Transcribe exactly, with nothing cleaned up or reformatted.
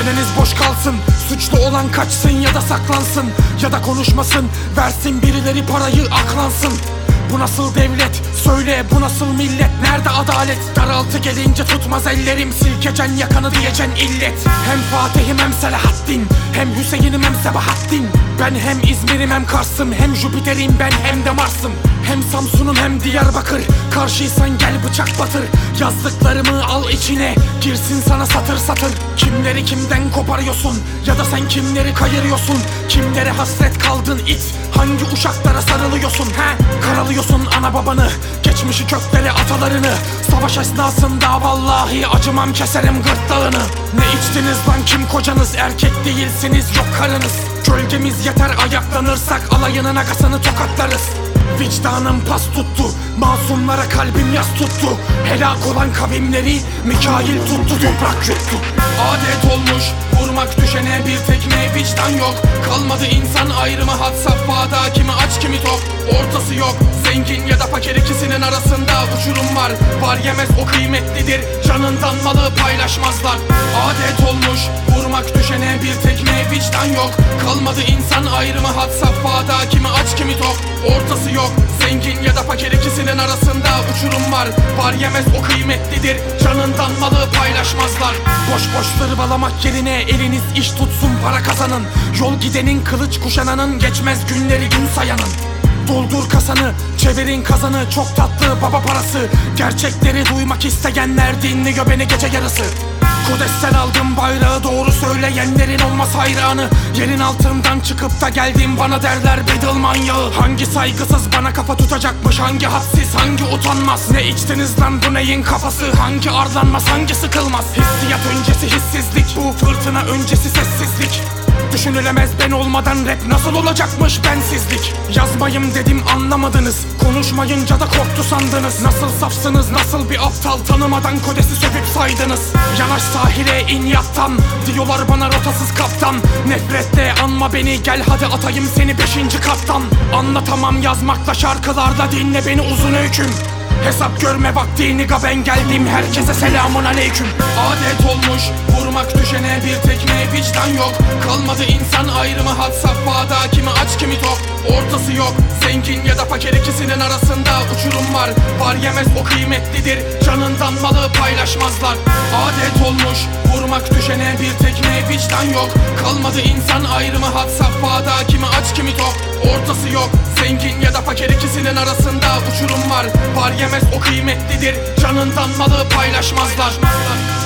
Çeneniz boş kalsın, suçlu olan kaçsın ya da saklansın, ya da konuşmasın, versin birileri parayı aklansın. Bu nasıl devlet? Söyle bu nasıl millet? Nerede adalet? Daraltı gelince tutmaz ellerim, silkecen yakanı diyeceksin illet. Hem Fatih'im hem Selahaddin, hem Hüseyin'im hem Sebahattin. Ben hem İzmir'im hem Kars'ım, hem Jüpiter'im ben hem de Mars'ım. Hem Samsun'um hem Diyarbakır, karşıysan gel bıçak batır. Yazdıklarımı al içine, girsin sana satır satır. Kimleri kimden koparıyorsun, ya da sen kimleri kayırıyorsun? Kimlere hasret kaldın it, hangi uşaklara sarılıyorsun he? Karalıyorsun ana babanı, geçmişi kökleri atalarını. Savaş esnasında vallahi acımam, keserim gırtlağını. Ne içtiniz lan, kim kocanız? Erkek değilsiniz, yok karınız. Gölgemiz yeter, ayaklanırsak alayının agasını tokatlarız. Vicdanım pas tuttu, masumlara kalbim yas tuttu. Helak olan kavimleri Mikail tuttu, toprak yuttu. Adet olmuş vurmak düşene bir tekme, vicdan yok. Kalmadı insan ayrımı, had safhada, kimi aç kimi tok. Ortası yok, zengin ya da fakir, ikisinin arasında uçurum var. Var yemez o kıymetlidir, canından malı paylaşmazlar. Adet olmuş vurmak düşene bir tekme, vicdan yok. Kalmadı insan ayrımı, had safhada, kimi aç kimi tok. Ortası yok, zengin ya da fakir, ikisinin arasında uçurum var. Var yemez o kıymetlidir, canından malı paylaşmazlar. Boş boş zırvalamak yerine eliniz iş tutsun, para kazanın. Yol gidenin, kılıç kuşananın, geçmez günleri gün sayanın. Doldur kasanı, çevirin kazanı, çok tatlı baba parası. Gerçekleri duymak isteyenler dinliyor beni gece yarısı. Kodesten aldım bayrağı, doğru söyleyenlerin olmaz hayranı. Yerin altından çıkıp da geldim, bana derler bedel manyağı. Hangi saygısız bana kafa tutacakmış, hangi hadsiz, hangi utanmaz? Ne içtiniz lan, bu neyin kafası? Hangi arlanmaz, hangi sıkılmaz? Hissiyat öncesi hissizlik, bu fırtına öncesi sessizlik. Düşünülemez ben olmadan rap nasıl olacakmış bensizlik. Yazmayım dedim anlamadınız, konuşmayınca da korktu sandınız. Nasıl safsınız, nasıl bir aptal, tanımadan kodesi sövüp saydınız. Yanaş sahile in yattan, diyorlar bana rotasız kaptan. Nefretle anma beni, gel hadi atayım seni beşinci kattan. Anlatamam yazmakla, şarkılarla dinle beni uzun öyküm. Hesap görme vakti niga, ben geldim, herkese selamun aleyküm. Adet olmuş vurmak düşene bir tekme, vicdan yok. Kalmadı insan ayrımı, had safhada, kimi aç kimi tok. Ortası yok, zengin ya da fakir, ikisinin arasında uçurum var. Var yemez o kıymetlidir, canından malı paylaşmazlar. Adet olmuş vurmak düşene bir tekme, vicdan yok. Kalmadı insan ayrımı, had safhada, kimi aç kimi tok. Ortası yok, zengin ya da fakir, ikisinin arasında uçurum var. Var yemez o kıymetlidir, canından malı paylaşmazlar.